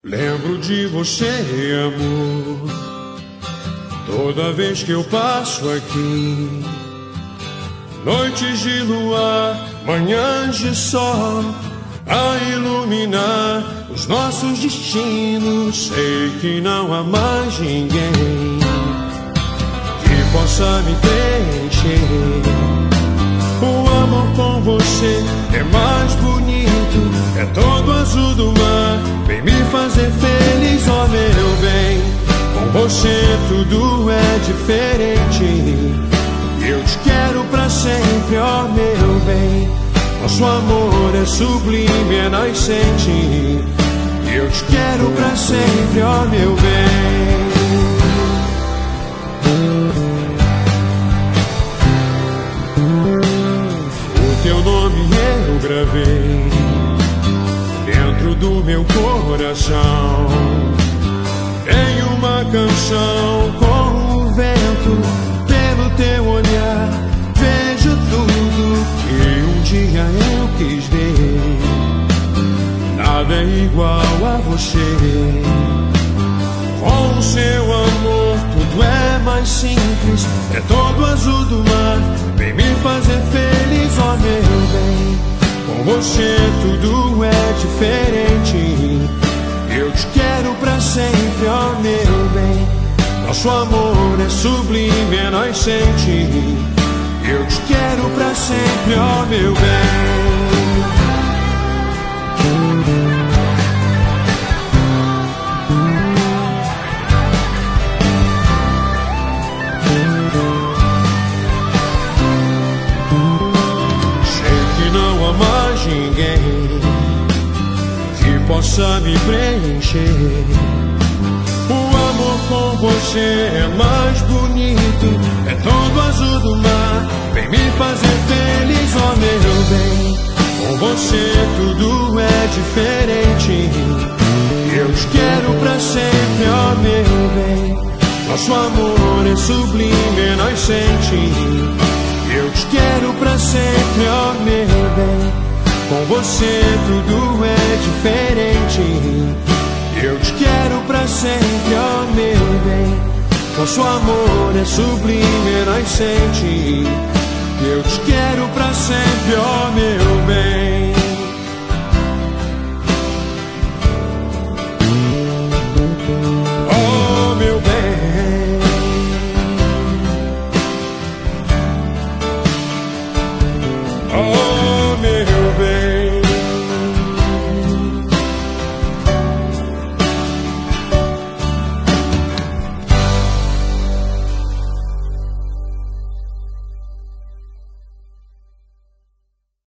Lembro de você, amor, toda vez que eu passo aqui. Noites de luar, manhãs de sol, a iluminar os nossos destinos. Sei que não há mais ninguém que possa me preencher. O amor com você é mais bonito, é todo azul do mar, vem me fazer feliz, ó meu bem. Com você tudo é diferente, eu te quero pra sempre, ó meu bem. Nosso amor é sublime, é nascente, eu te quero pra sempre, ó meu bem. Teu nome eu gravei dentro do meu coração. Tem uma canção com o vento, pelo teu olhar vejo tudo que um dia eu quis ver. Nada é igual a você. Com o seu amor tudo é mais simples, é todo azul do mar, vem me fazer feliz, ó meu bem. Com você tudo é diferente, eu te quero pra sempre, ó meu bem. Nosso amor é sublime, é nascente, eu te quero pra sempre, ó meu bem. Ninguém que possa me preencher. O amor com você é mais bonito, é todo azul do mar, vem me fazer feliz, ó meu bem. Com você tudo é diferente, eu te quero pra sempre, ó meu bem. Nosso amor é sublime, é nascente, eu te quero pra sempre, ó meu bem. Com você tudo é diferente, eu te quero pra sempre, ó meu bem. Nosso amor é sublime, é nascente, eu te quero pra sempre, ó meu bem.